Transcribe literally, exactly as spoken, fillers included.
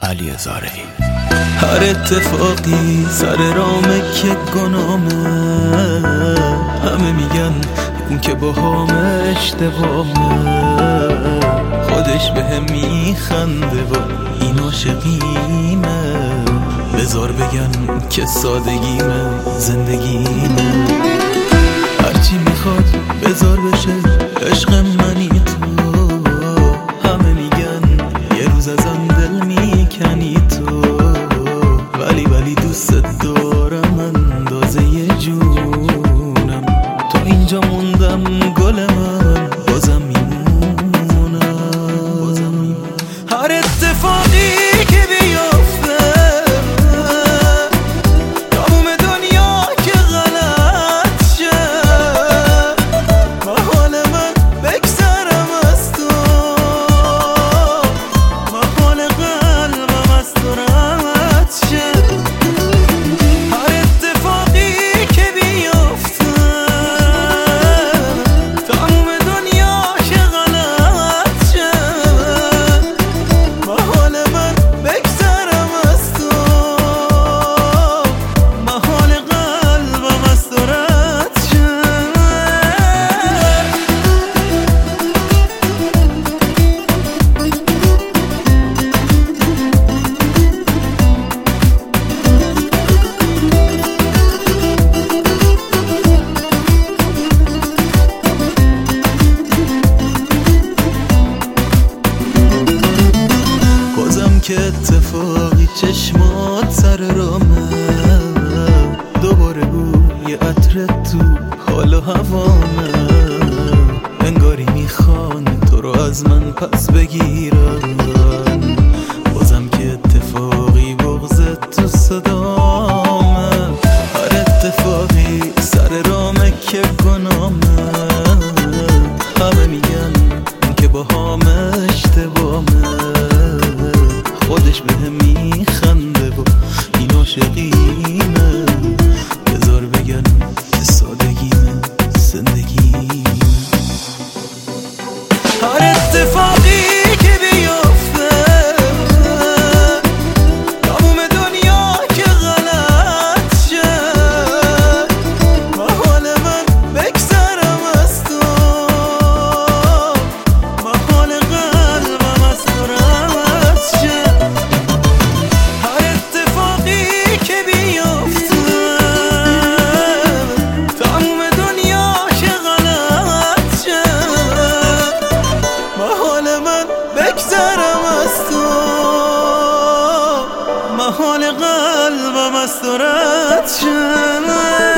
علی زارعی. هر اتفاقی سر رامه که گنامه، همه میگن اون که با همه اشتباهه، خودش به هم میخنده و این عاشقیمه. بذار بگن که سادگیمه زندگیمه، هرچی میخواد بذار بشه عشق منی تو. همه میگن یه روز ازم دل میکنی تو، ولی ولی دوست دارم اندازه جونم. تو اینجا موندم گل من بازم میمونم. هر اتفاقی که بیافته تموم دنیا که غلط شه، محال من بگذرم از تو، محال قلبم از تو رد شه. هر اتفاقی که بیافته تموم دنیا که غلط شه، محال من بگذرم از تو، محال قلبم از تو رد شه. بازم که اتفاقی چشمات سر رامه، دوباره بوی عطر تو حال و هوامه. انگاری میخوان تو رو از من پس بگیرن، بازم که اتفاقی بغضت تو صدامه. هر اتفاقی سر رامه که گنامه، همه میگن که با همه اشتباهه، خودش به هم میخنده و این عاشقیمه. بذار بگن که سادگیمه زندگیمه. هر اتفاقی که بیافته تموم دنیا که غلط شه، محال من بگذرم از تو، محال قلبم از تو رد شه. هر اتفاقی که بیافته تموم دنیا که غلط شه، محال من بگذرم از تو، محال قلبم از تو رد شه.